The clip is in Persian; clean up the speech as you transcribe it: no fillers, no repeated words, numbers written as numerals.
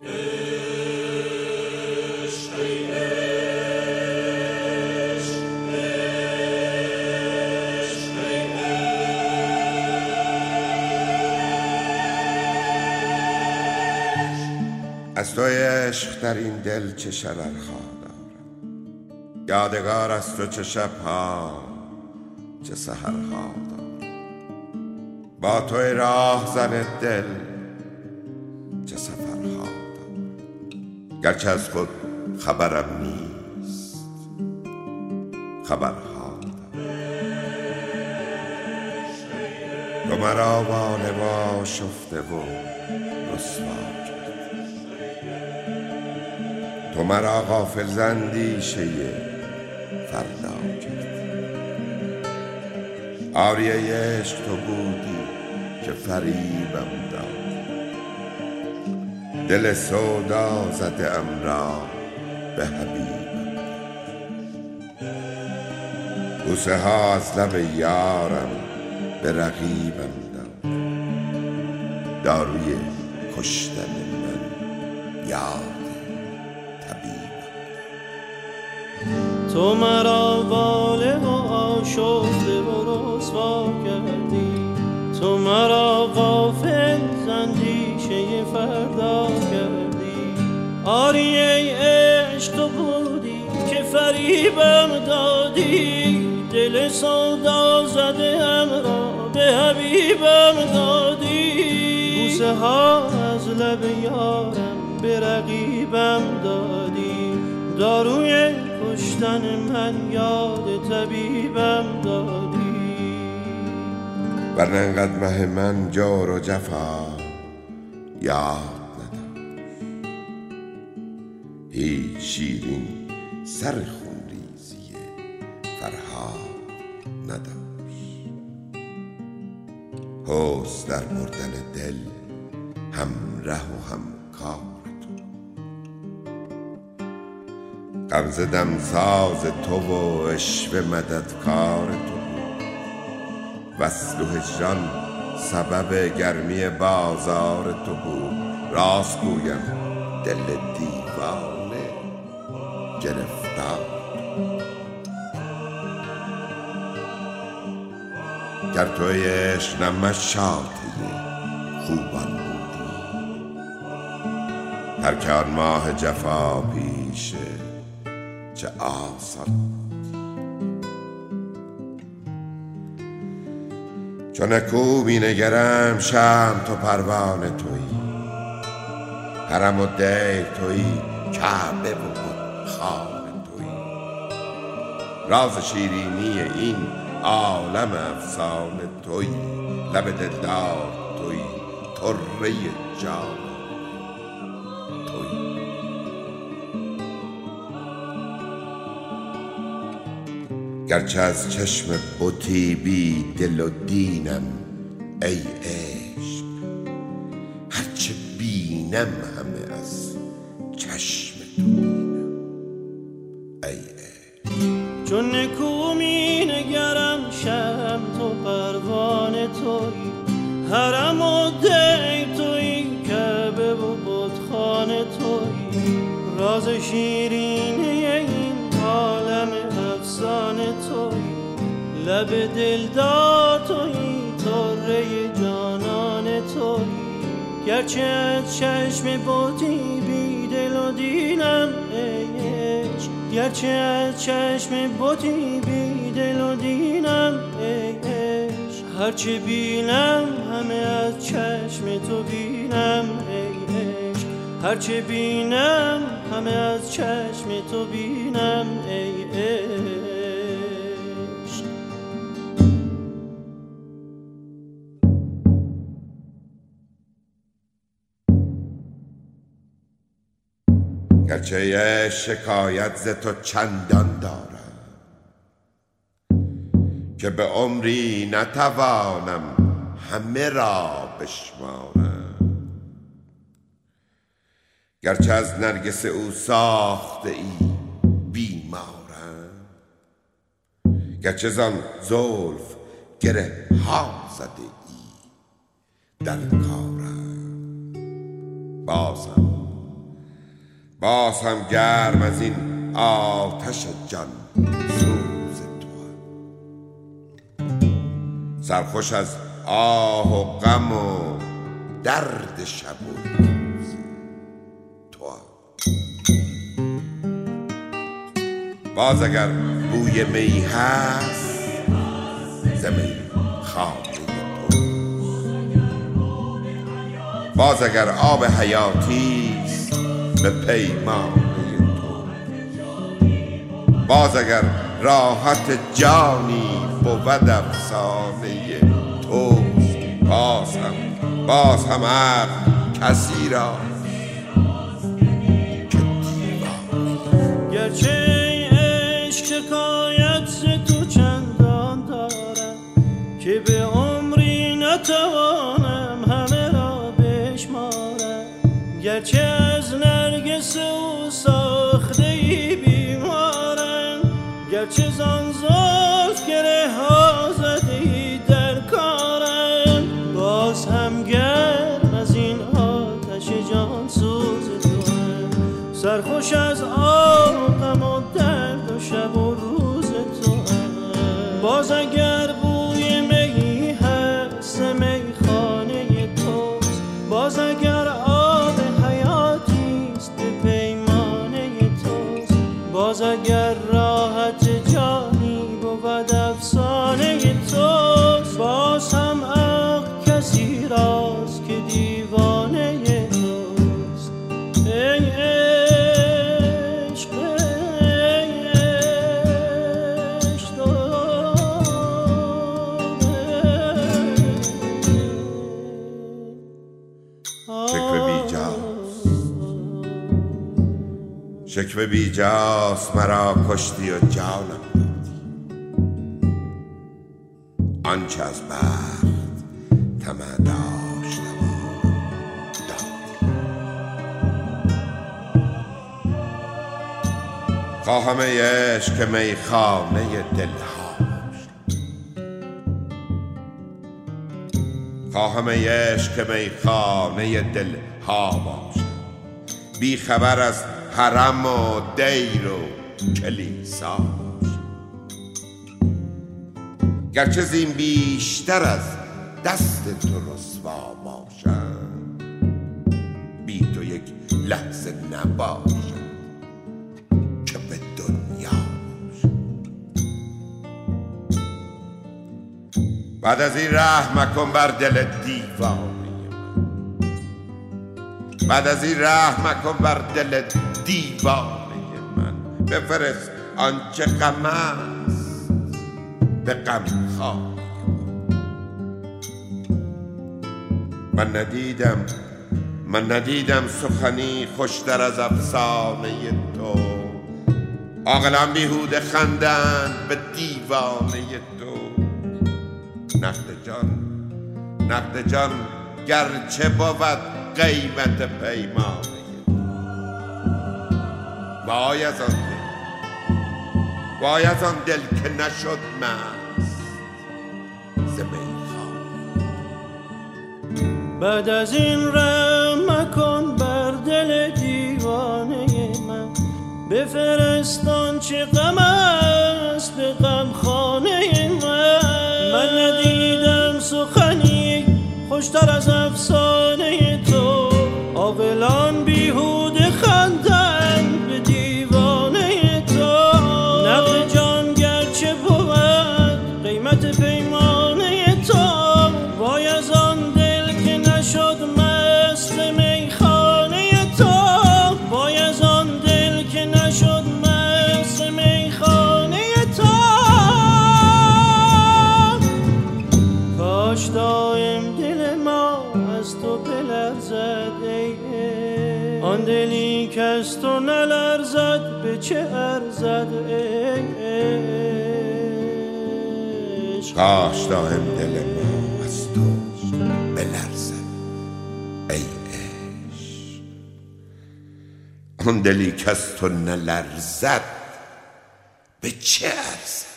از تو عشق در این دل چه شررها دارم، یادگار از تو چه شبها چه سحرها دارم. با تو راه زن دل چه سفرها دارم، گرچه از خود خبرم نیست خبرها دارم. تو مرا واله و شفته و رسوا، تو مرا غافل زندیشه فردا کرد. آریه عشق تو بودی که فریبم داد، دل سودا زده ام را به حبیبم داد. بوسه ها از لب یارم به رقیبم داد، داروی کشتن من یاد تو مرا واله و آشفته و رسوا کردی، تو مرا غافل زندیشه فردا کردی. آری ای عشق تو بودی که فریبم دادی، دل سودا زده ام را به حبیبم دادی. بوسه ها از لب یارم به رقیبم دادی، داروی کشتن من یاد طبیبم دادی. ورنه انقدر مه من جور و جفا یاد نداشت، هیچ شیرین سر خونریزی فرهاد نداشت. حسن در بردن دل همره و همکار، غمزه دمساز تو و عشوه مددکار تو بود. وصل و هجران سبب گرمی بازار تو بود. راست گویم دل دیوانه گرفتار، گر توی عشق نه مشاطه خوبان بودی، ترک آن ماه جفا پیشه چه آسان. چون کو می نگرم شم تو پروانه تویی، حرم و دیر تویی، کعبه و خانه تویی. راز شیرینی این عالم افسانه تویی، لب دلدار تویی، طره جان تویی. گرچه از چشم بتی بی دل و دینم ای عشق، هرچه بینم همه از چشم تو بینم ای عشق. چون نکو می نگرم شم تو پروانه تویی، حرم و دیر تویی، کعبه و بتخانه تویی. راز شیرینه این عالم افسانه تویی، لب دلدار تویی، طره جانان تویی. گرچه از چشم بتی بی دل و دینم ای عشق، گرچه از چشم بتی بی دل و دینم ای عشق. هرچه بینم همه از چشم تو بینم ای عشق، هرچه بینم همه از چشم تو بینم ای عشق. گرچه یه شکایت ز تو چندان دارم که به عمری نتوانم همه را بشمارم. گرچه از نرگس او ساخته ای بیمارم، گرچه زان زلف گره ها زده ای در کارم، بازم باز هم گرم از این آتش جان سوز تو، سرخوش از آه و غم و درد شب و روز تو. باز اگر بوی می هست ز می خانه تو، باز اگر آب حیاتیست به پیمانه تو، باز اگر راحت جانی بود افسانه توست، باز هم عقل کسی را که دیوانه. گرچه عشق شکایت ز تو چندان دارم که به عمری نتوانم همه را بشمارم، گرچه از نرگس او ساخته ای بیمارم، گرچه زان زلف گره ها زده ای در کارم، باز هم گرم از این آتش جان سوز توام، سرخوش از آب و غم و درد و شب و روز توام. باز اگر بوی می هست میخانه توست، باز اگر آب حیاتیست به پیمانه توست، باز اگر راحت جانی بود افسانه توست، باز هم عقل کسی راست که دیوانه توست. ای عشق شکوه بیجاست مرا کشتی و جانم دادی، آنچه از بخت طمع داشتم دادی. خواهم ای عشق که میخانه دلها باشد، خواهم ای عشق که میخانه دلها باشد، بی خبر از حرم و دیر و کلیسا باشد، گرچه زین بیشتر از دست تو رسوا باشم، بی تو یک لحظه نباشد که به دنیا باشد. بعد از این رحم مکن بر دل دیوانه من، بعد از این رحم مکن بر دل دیوانه من، بفرست آنچه غم است به غمخواه من ندیدم سخنی خوشتر از افسانه تو، عاقلان بیهوده خندند به دیوانه تو. نقد جان گرچه بود قیمت پیمانه، وای از آن دل که نشد مست ز میخانه. بعد از این رحم مکن بر دل دیوانه من، بفرست آنچه غم است به غمخانه من ندیدم سخنی خوشتر از افسانه تو، عاقلان بیهوده خندند به دیوانه تو. نقد جان گرچه بود قیمت پیمانه تو، وای از آن دل که نشد مست میخانه تو، وای از آن دل که نشد مست میخانه تو. کاش دایم دل ما از تو بلرزد ای آن دلی که از تو نلرزد به چه ارزد ای عشق. کاش دایم دل ما از تو بلرزد ای عشق، آن دلی که از تو نلرزد به چه ارزد.